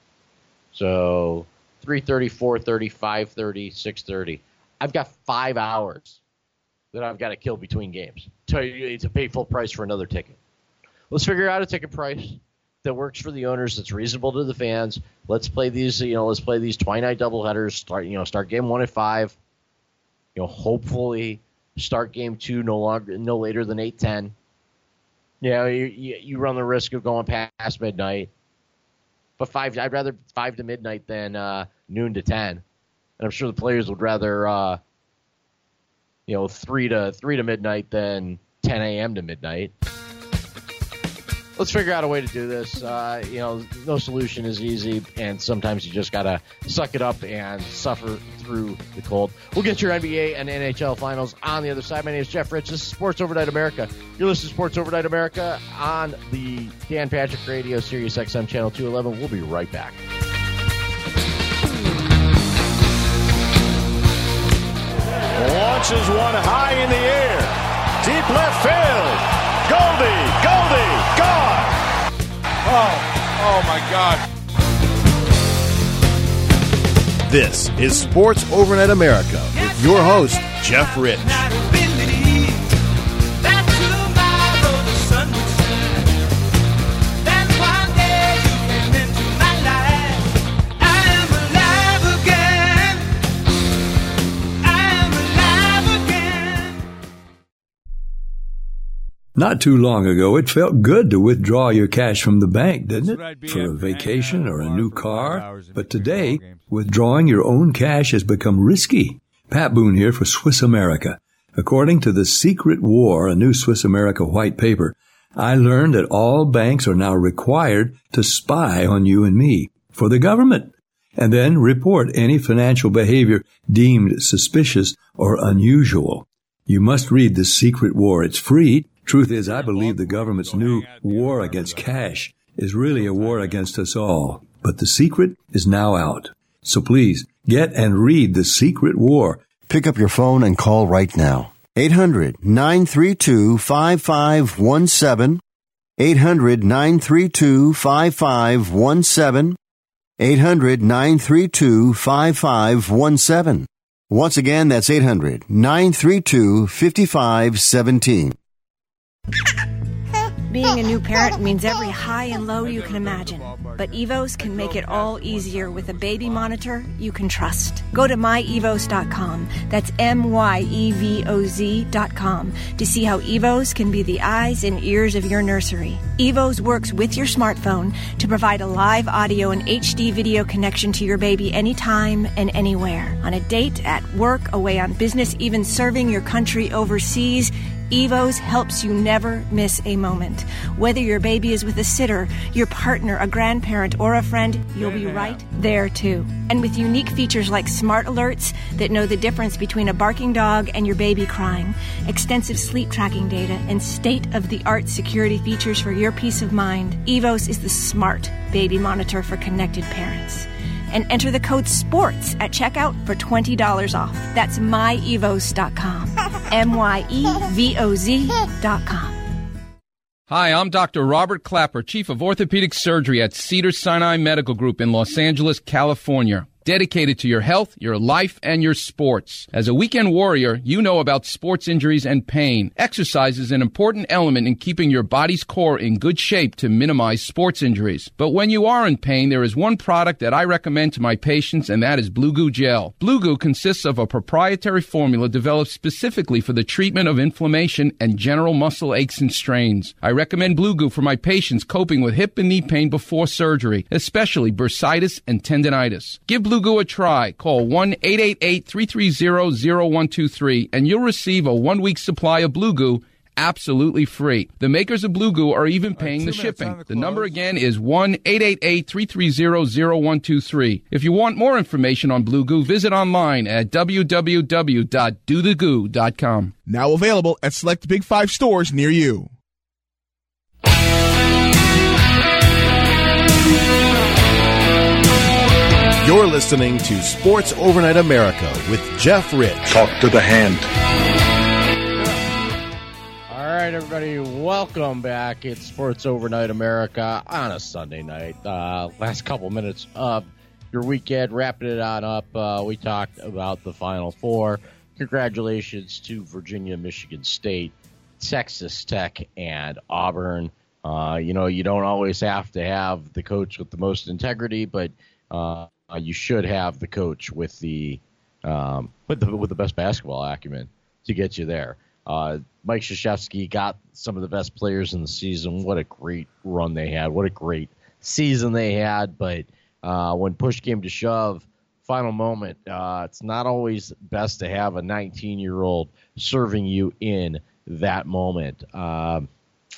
So three thirty, four thirty, five thirty, six thirty. I've got five hours that I've got to kill between games to, to pay full price for another ticket. Let's figure out a ticket price that works for the owners, that's reasonable to the fans. Let's play these, you know, let's play these twilight doubleheaders. Start, you know, start game one at five. You know, hopefully start game two no longer, no later than eight ten. Yeah, you, you you run the risk of going past midnight, but five. I'd rather five to midnight than uh, noon to ten, and I'm sure the players would rather, uh, you know, three to three to midnight than ten a.m. to midnight. Let's figure out a way to do this. Uh, you know, no solution is easy, and sometimes you just gotta suck it up and suffer through the cold. We'll get your N B A and N H L finals on the other side. My name is Jeff Rich. This is Sports Overnight America. You're listening to Sports Overnight America on the Dan Patrick Radio, Sirius X M Channel two eleven. We'll be right back. Launches one high in the air. Deep left field. Goldie, Goldie, gone. Oh, oh my God. This is Sports Overnight America with your host, Jeff Rich. Not too long ago, it felt good to withdraw your cash from the bank, didn't it? For a vacation or a new car. But today, withdrawing your own cash has become risky. Pat Boone here for Swiss America. According to The Secret War, a new Swiss America white paper, I learned that all banks are now required to spy on you and me for the government, and then report any financial behavior deemed suspicious or unusual. You must read The Secret War. It's free. Truth is, I believe the government's new war against cash is really a war against us all. But the secret is now out. So please, get and read The Secret War. Pick up your phone and call right now. eight hundred, nine three two, five five one seven. eight hundred, nine three two, five five one seven. eight hundred, nine three two, five five one seven. Once again, that's eight hundred, nine three two, five five one seven. Being a new parent means every high and low you can imagine. But Evos can make it all easier with a baby monitor you can trust. Go to my evos dot com. That's M Y E V O Z dot com to see how Evos can be the eyes and ears of your nursery. Evos works with your smartphone to provide a live audio and H D video connection to your baby anytime and anywhere. On a date, at work, away on business, even serving your country overseas, Evos helps you never miss a moment. Whether your baby is with a sitter, your partner, a grandparent, or a friend, you'll be right there too. And with unique features like smart alerts that know the difference between a barking dog and your baby crying, extensive sleep tracking data, and state-of-the-art security features for your peace of mind, Evos is the smart baby monitor for connected parents. And enter the code SPORTS at checkout for twenty dollars off. That's my evos dot com. M Y E V O Z dot com. Hi, I'm Doctor Robert Clapper, Chief of Orthopedic Surgery at Cedars-Sinai Medical Group in Los Angeles, California. Dedicated to your health, your life, and your sports. As a weekend warrior, you know about sports injuries and pain. Exercise is an important element in keeping your body's core in good shape to minimize sports injuries. But when you are in pain, there is one product that I recommend to my patients, and that is Blue Goo Gel. Blue Goo consists of a proprietary formula developed specifically for the treatment of inflammation and general muscle aches and strains. I recommend Blue Goo for my patients coping with hip and knee pain before surgery, especially bursitis and tendinitis. Give Blue Blue Goo a try. Call one eight eight eight, three three zero, zero one two three and you'll receive a one-week supply of Blue Goo absolutely free. The makers of Blue Goo are even paying the shipping. The number again is one eight eight eight, three three zero, zero one two three. If you want more information on Blue Goo, visit online at w w w dot do the goo dot com. Now available at select Big Five stores near you. You're listening to Sports Overnight America with Jeff Rich. Talk to the hand. All right, everybody, welcome back. It's Sports Overnight America on a Sunday night. Uh, last couple minutes of your weekend, wrapping it on up. Uh, we talked about the Final Four. Congratulations to Virginia, Michigan State, Texas Tech, and Auburn. Uh, you know, you don't always have to have the coach with the most integrity, but uh, Uh, you should have the coach with the um, with the with the best basketball acumen to get you there. Uh, Mike Krzyzewski got some of the best players in the season. What a great run they had! What a great season they had. But uh, when push came to shove, final moment, uh, it's not always best to have a nineteen-year-old serving you in that moment. Um,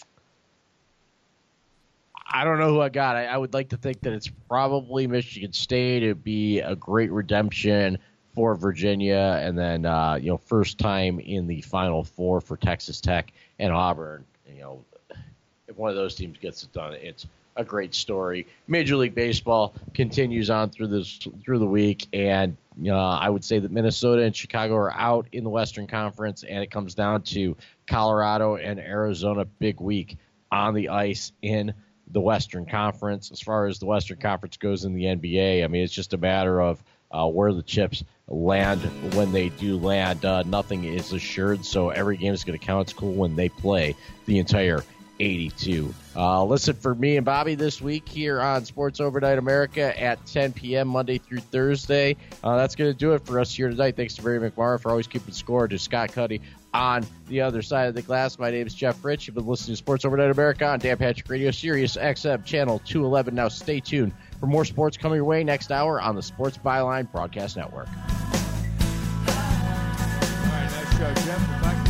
I don't know who I got. I, I would like to think that it's probably Michigan State. It'd be a great redemption for Virginia, and then uh, you know, first time in the Final Four for Texas Tech and Auburn. You know, if one of those teams gets it done, it's a great story. Major League Baseball continues on through this through the week, and uh, I would say that Minnesota and Chicago are out in the Western Conference, and it comes down to Colorado and Arizona. Big week on the ice in the Western Conference. As far as the Western Conference goes in the N B A, I mean, it's just a matter of uh, where the chips land when they do land. Uh, nothing is assured, so every game is going to count. It's cool when they play the entire eighty-two. Uh, listen for me and Bobby this week here on Sports Overnight America at ten p.m. Monday through Thursday. Uh, that's going to do it for us here tonight. Thanks to Barry McMorrow for always keeping score, to Scott Cuddy on the other side of the glass. My name is Jeff Rich. You've been listening to Sports Overnight America on Dan Patrick Radio, Sirius X M Channel two eleven. Now stay tuned for more sports coming your way next hour on the Sports Byline Broadcast Network. All right, nice. show, Jeff. Back